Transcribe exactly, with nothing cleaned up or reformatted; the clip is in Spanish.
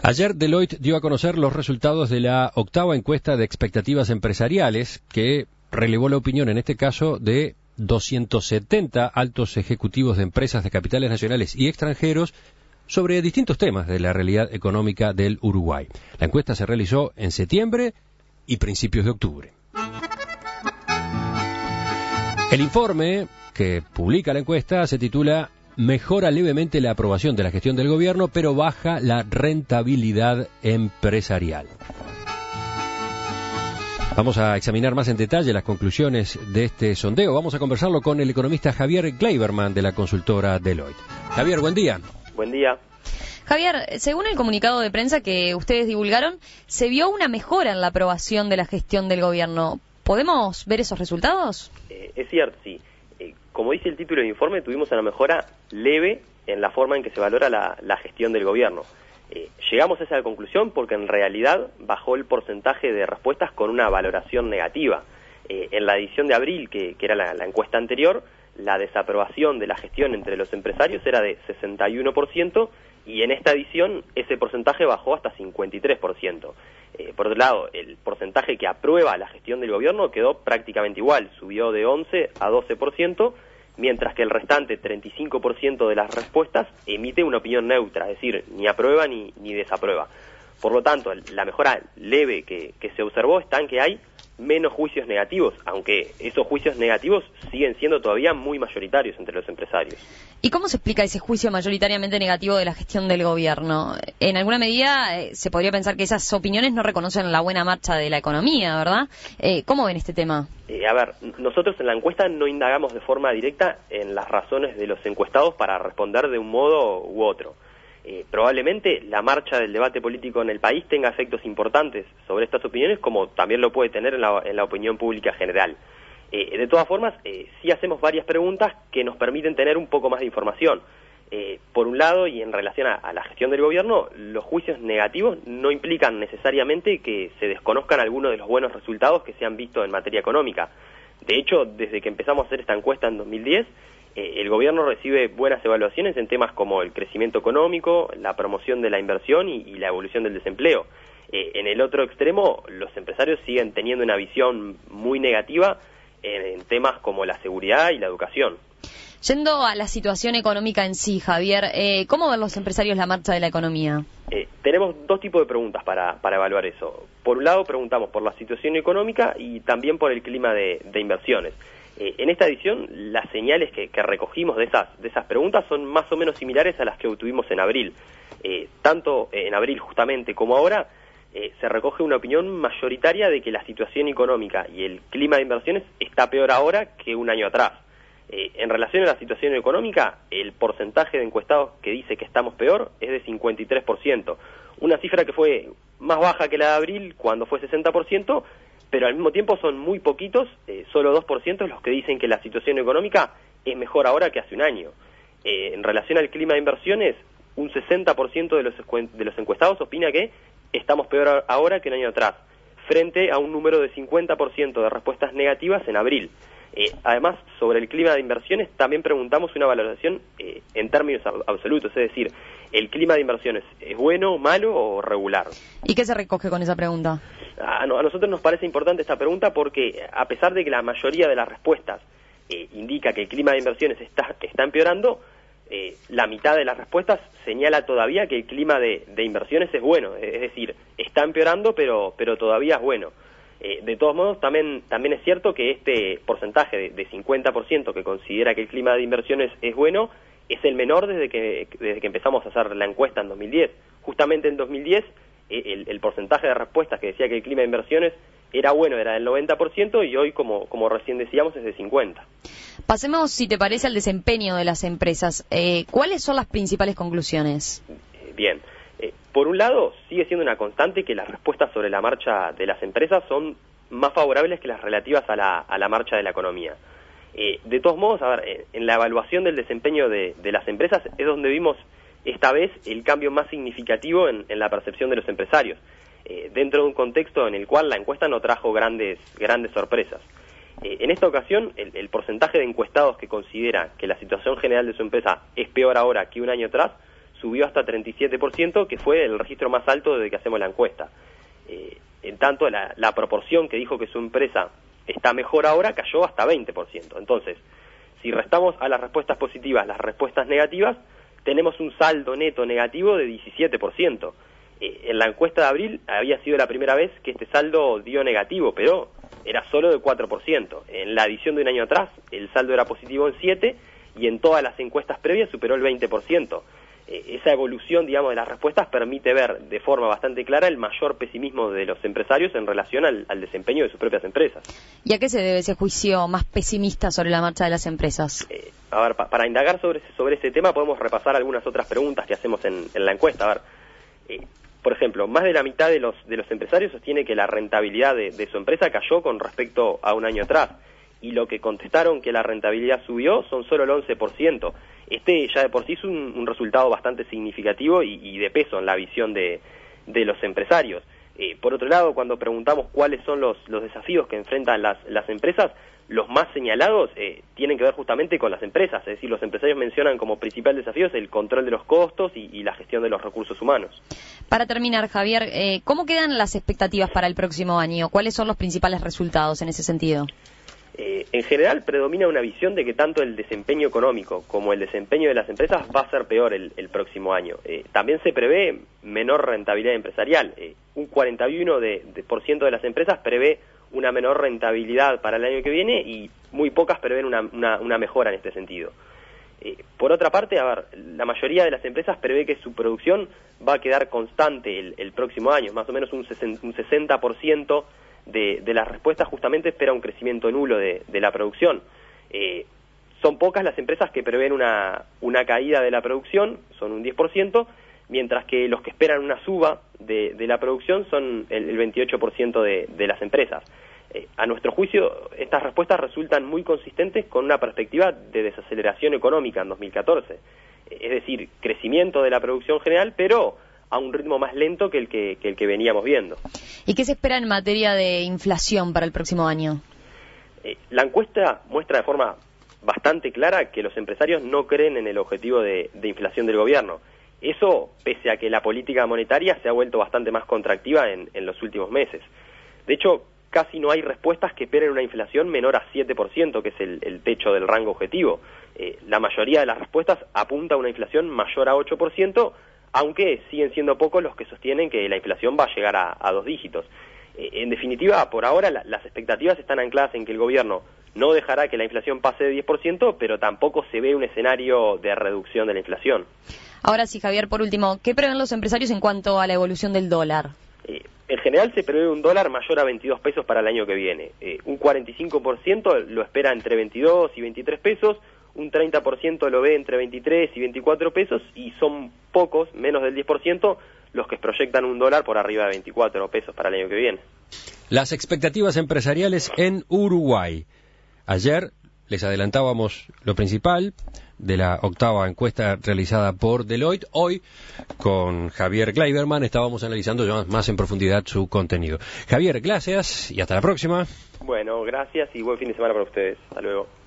Ayer Deloitte dio a conocer los resultados de la octava encuesta de expectativas empresariales que relevó la opinión, en este caso, de doscientos setenta altos ejecutivos de empresas de capitales nacionales y extranjeros sobre distintos temas de la realidad económica del Uruguay. La encuesta se realizó en septiembre y principios de octubre. El informe que publica la encuesta se titula "Mejora levemente la aprobación de la gestión del gobierno, pero baja la rentabilidad empresarial". Vamos a examinar más en detalle las conclusiones de este sondeo. Vamos a conversarlo con el economista Javier Kleiberman de la consultora Deloitte. Javier, buen día. Buen día. Javier, según el comunicado de prensa que ustedes divulgaron, se vio una mejora en la aprobación de la gestión del gobierno. ¿Podemos ver esos resultados? Eh, es cierto, sí. Eh, como dice el título del informe, tuvimos una mejora leve en la forma en que se valora la, la gestión del gobierno. Eh, llegamos a esa conclusión porque en realidad bajó el porcentaje de respuestas con una valoración negativa. Eh, en la edición de abril, que, que era la, la encuesta anterior, la desaprobación de la gestión entre los empresarios era de sesenta y uno por ciento y en esta edición ese porcentaje bajó hasta cincuenta y tres por ciento. Eh, por otro lado, el porcentaje que aprueba la gestión del gobierno quedó prácticamente igual, subió de once a doce por ciento, mientras que el restante treinta y cinco por ciento de las respuestas emite una opinión neutra, es decir, ni aprueba ni, ni desaprueba. Por lo tanto, la mejora leve que, que se observó está en que hay menos juicios negativos, aunque esos juicios negativos siguen siendo todavía muy mayoritarios entre los empresarios. ¿Y cómo se explica ese juicio mayoritariamente negativo de la gestión del gobierno? En alguna medida eh, se podría pensar que esas opiniones no reconocen la buena marcha de la economía, ¿verdad? Eh, ¿Cómo ven este tema? Eh, a ver, nosotros en la encuesta no indagamos de forma directa en las razones de los encuestados para responder de un modo u otro. Eh, probablemente la marcha del debate político en el país tenga efectos importantes sobre estas opiniones, como también lo puede tener en la, en la opinión pública general. Eh, de todas formas, eh, sí hacemos varias preguntas que nos permiten tener un poco más de información. Eh, por un lado, y en relación a, a la gestión del gobierno, los juicios negativos no implican necesariamente que se desconozcan algunos de los buenos resultados que se han visto en materia económica. De hecho, desde que empezamos a hacer esta encuesta en dos mil diez, Eh, el gobierno recibe buenas evaluaciones en temas como el crecimiento económico, la promoción de la inversión y, y la evolución del desempleo. Eh, en el otro extremo, los empresarios siguen teniendo una visión muy negativa en, en temas como la seguridad y la educación. Yendo a la situación económica en sí, Javier, eh, ¿cómo ven los empresarios la marcha de la economía? Eh, tenemos dos tipos de preguntas para, para evaluar eso. Por un lado, preguntamos por la situación económica y también por el clima de, de inversiones. Eh, en esta edición, las señales que, que recogimos de esas, de esas preguntas son más o menos similares a las que obtuvimos en abril. Eh, tanto en abril justamente como ahora, eh, se recoge una opinión mayoritaria de que la situación económica y el clima de inversiones está peor ahora que un año atrás. Eh, en relación a la situación económica, el porcentaje de encuestados que dice que estamos peor es de cincuenta y tres por ciento, una cifra que fue más baja que la de abril, cuando fue sesenta por ciento, pero al mismo tiempo son muy poquitos, eh, solo dos por ciento los que dicen que la situación económica es mejor ahora que hace un año. Eh, en relación al clima de inversiones, un sesenta por ciento de los, de los encuestados opina que estamos peor ahora que un año atrás, frente a un número de cincuenta por ciento de respuestas negativas en abril. Eh, además, sobre el clima de inversiones, también preguntamos una valoración eh, en términos absolutos, es decir, ¿el clima de inversiones es bueno, malo o regular? ¿Y qué se recoge con esa pregunta? A, no, a nosotros nos parece importante esta pregunta porque, a pesar de que la mayoría de las respuestas eh, indica que el clima de inversiones está, está empeorando, eh, la mitad de las respuestas señala todavía que el clima de, de inversiones es bueno, es decir, está empeorando pero, pero todavía es bueno. Eh, de todos modos, también, también es cierto que este porcentaje de, de cincuenta por ciento que considera que el clima de inversiones es bueno es el menor desde que, desde que empezamos a hacer la encuesta en dos mil diez. Justamente en dos mil diez, eh, el, el porcentaje de respuestas que decía que el clima de inversiones era bueno era del noventa por ciento y hoy, como, como recién decíamos, es de cincuenta por ciento. Pasemos, si te parece, al desempeño de las empresas. Eh, ¿Cuáles son las principales conclusiones? Eh, bien. Eh, por un lado, sigue siendo una constante que las respuestas sobre la marcha de las empresas son más favorables que las relativas a la, a la marcha de la economía. Eh, de todos modos, a ver, eh, en la evaluación del desempeño de, de las empresas es donde vimos esta vez el cambio más significativo en, en la percepción de los empresarios, eh, dentro de un contexto en el cual la encuesta no trajo grandes, grandes sorpresas. Eh, en esta ocasión, el, el porcentaje de encuestados que considera que la situación general de su empresa es peor ahora que un año atrás subió hasta treinta y siete por ciento, que fue el registro más alto desde que hacemos la encuesta. Eh, en tanto, la, la proporción que dijo que su empresa está mejor ahora cayó hasta veinte por ciento. Entonces, si restamos a las respuestas positivas las respuestas negativas, tenemos un saldo neto negativo de diecisiete por ciento. Eh, en la encuesta de abril había sido la primera vez que este saldo dio negativo, pero era solo de cuatro por ciento. En la edición de un año atrás, el saldo era positivo en siete por ciento y en todas las encuestas previas superó el veinte por ciento. Eh, esa evolución, digamos, de las respuestas permite ver de forma bastante clara el mayor pesimismo de los empresarios en relación al, al desempeño de sus propias empresas. ¿Y a qué se debe ese juicio más pesimista sobre la marcha de las empresas? Eh, a ver, pa, para indagar sobre, sobre ese tema podemos repasar algunas otras preguntas que hacemos en, en la encuesta. A ver, eh, por ejemplo, más de la mitad de los, de los empresarios sostiene que la rentabilidad de, de su empresa cayó con respecto a un año atrás. Y lo que contestaron que la rentabilidad subió son solo el once por ciento. Este ya de por sí es un, un resultado bastante significativo y, y de peso en la visión de, de los empresarios. Eh, por otro lado, cuando preguntamos cuáles son los, los desafíos que enfrentan las, las empresas, los más señalados eh, tienen que ver justamente con las empresas. Es decir, los empresarios mencionan como principal desafío el control de los costos y, y la gestión de los recursos humanos. Para terminar, Javier, eh, ¿cómo quedan las expectativas para el próximo año? ¿Cuáles son los principales resultados en ese sentido? Eh, en general predomina una visión de que tanto el desempeño económico como el desempeño de las empresas va a ser peor el, el próximo año. Eh, también se prevé menor rentabilidad empresarial. Eh, un cuarenta y uno por ciento de, de, por ciento de las empresas prevé una menor rentabilidad para el año que viene y muy pocas prevén una, una, una mejora en este sentido. Eh, por otra parte, a ver, la mayoría de las empresas prevé que su producción va a quedar constante el, el próximo año, más o menos un, un sesenta por ciento De, de las respuestas justamente espera un crecimiento nulo de, de la producción. Eh, son pocas las empresas que prevén una, una caída de la producción, son un diez por ciento, mientras que los que esperan una suba de, de la producción son el, el veintiocho por ciento de, de las empresas. Eh, a nuestro juicio, estas respuestas resultan muy consistentes con una perspectiva de desaceleración económica en dos mil catorce. Eh, es decir, crecimiento de la producción general, pero a un ritmo más lento que el que, que el que veníamos viendo. ¿Y qué se espera en materia de inflación para el próximo año? Eh, la encuesta muestra de forma bastante clara que los empresarios no creen en el objetivo de, de inflación del gobierno. Eso pese a que la política monetaria se ha vuelto bastante más contractiva en, en los últimos meses. De hecho, casi no hay respuestas que esperen una inflación menor a siete por ciento, que es el, el techo del rango objetivo. Eh, la mayoría de las respuestas apunta a una inflación mayor a ocho por ciento, aunque siguen siendo pocos los que sostienen que la inflación va a llegar a, a dos dígitos. Eh, en definitiva, por ahora la, las expectativas están ancladas en que el gobierno no dejará que la inflación pase de diez por ciento, pero tampoco se ve un escenario de reducción de la inflación. Ahora sí, Javier, por último, ¿qué prevén los empresarios en cuanto a la evolución del dólar? Eh, en general se prevé un dólar mayor a veintidós pesos para el año que viene. Eh, un cuarenta y cinco por ciento lo espera entre veintidós y veintitrés pesos, un treinta por ciento lo ve entre veintitrés y veinticuatro pesos y son pocos, menos del diez por ciento, los que proyectan un dólar por arriba de veinticuatro pesos para el año que viene. Las expectativas empresariales en Uruguay. Ayer les adelantábamos lo principal de la octava encuesta realizada por Deloitte. Hoy, con Javier Kleiberman, estábamos analizando ya más en profundidad su contenido. Javier, gracias y hasta la próxima. Bueno, gracias y buen fin de semana para ustedes. Hasta luego.